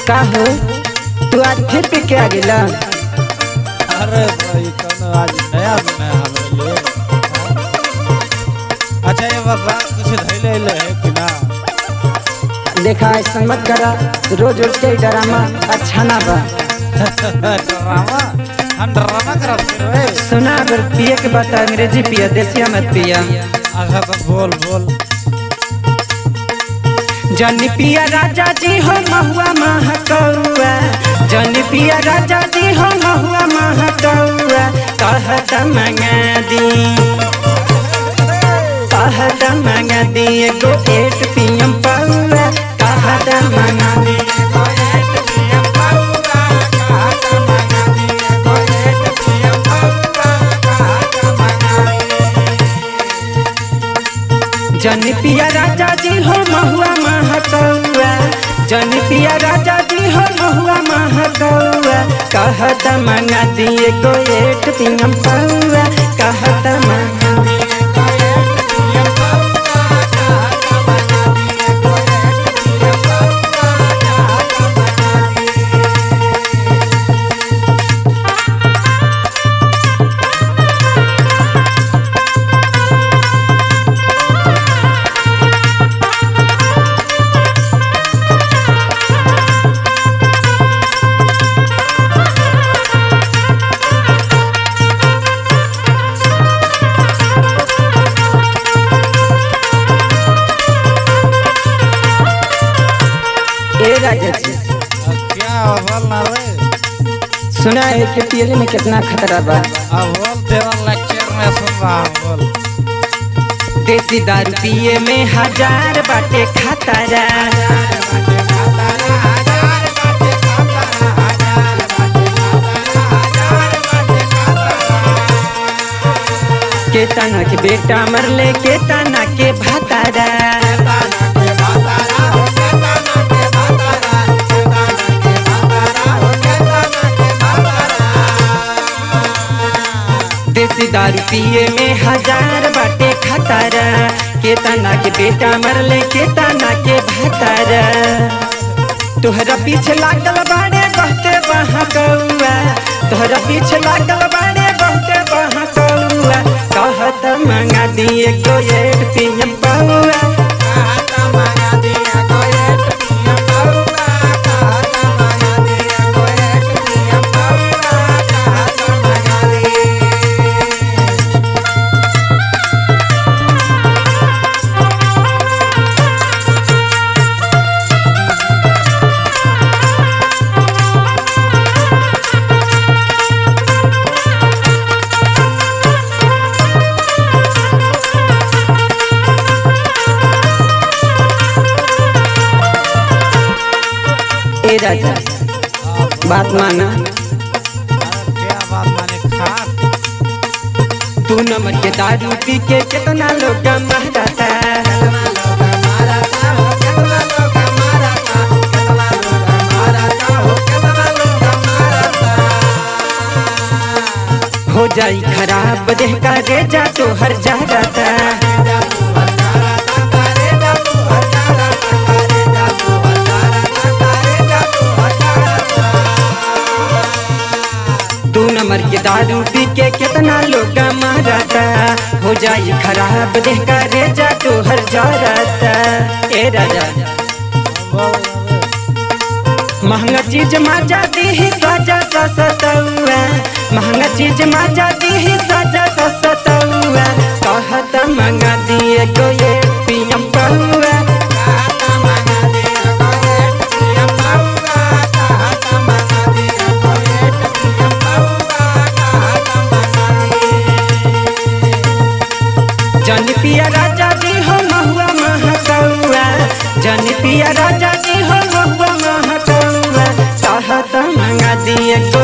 का हो तू आज फिर पी के आ गिला? अरे भाई कौन आज नया बनाया हमरे लिए। अच्छा ये बता कुछ धैले ले है कि ना? देखा ऐसा मत करा, रोज रोज के ड्रामा अच्छा ना बा। ड्रामा हम ड्रामा करते रे। सुना अगर पिए के बात अंग्रेजी पिया, देसिया मत पिया। अच्छा तो बोल बोल। जन पिया राजा जी हो महुआ महकौआ, जन पिया राजा जी हो महुआ महकौआ, कहत मंगा दी, कहत मंगा दी एगो 8 PM पौआ, कहत मंगा दी एगो 8 PM पौआ, कहत मंगा दी एगो 8 PM पौआ, कहत मंगा दी। जन पिया राजा जी हो महुआ महकौआ, जन पिया राजा जी हो महुआ महकौआ, कहत मंगा दी एगो 8 PM पौआ, कहत मंगा दी एगो 8 PM पौआ, कहत मंगा दी एगो 8 PM पौआ, कहत मंगा दी। ए राजा जी क्या बोल ना रे? सुना है कि पियले में कितना खतरा बा। अब बोल तेरा लेक्चर में सुन रहा हूँ बोल। देसी दारू पिए में 1000 बाटे खतरा, के तना के बेटा मरले के तना के भातारा, देसी दारू पिए में 1000 बाटे खतरा, के तना के बेटा मरले के तना के भातारा। तोहरा पीछे लागल बाड़े बहुते बहकौआ, तोहरा पीछे लागल बाड़े बहुते बहकौआ, कहत मंगा दी एगो 8 PM पौआ, कहत मंगा दी एगो 8 PM पौआ, कहत मंगा दी एगो 8 PM पौआ, कहत मंगा दी। ए राजा बात माना, क्या बात माने खा? तू नमक के दारू पी के कितना लोग मारता, हो जाई खराब देह का रेजा तो हर जा जाता, तू नमर के दारू पी के कितना लोग मारता, हो जाई खराब देह का रेजा तो हर जा जाता। ए राजा महंगा चीज माजा दी ही साजा सस्तौआ, महंगा चीज माजा दी ही साजा सस्तौआ, कहत मंगा दी एगो 8 PM पौआ, कहत मंगा दी एगो 8 PM पौआ, कहत मंगा दी एगो 8 PM पौआ, कहत मंगा दी। जन पिया राजा जी हो महुआ महकौआ, जन पिया राजा जी हो महुआ महकौआ, कहत मंगा दी एगो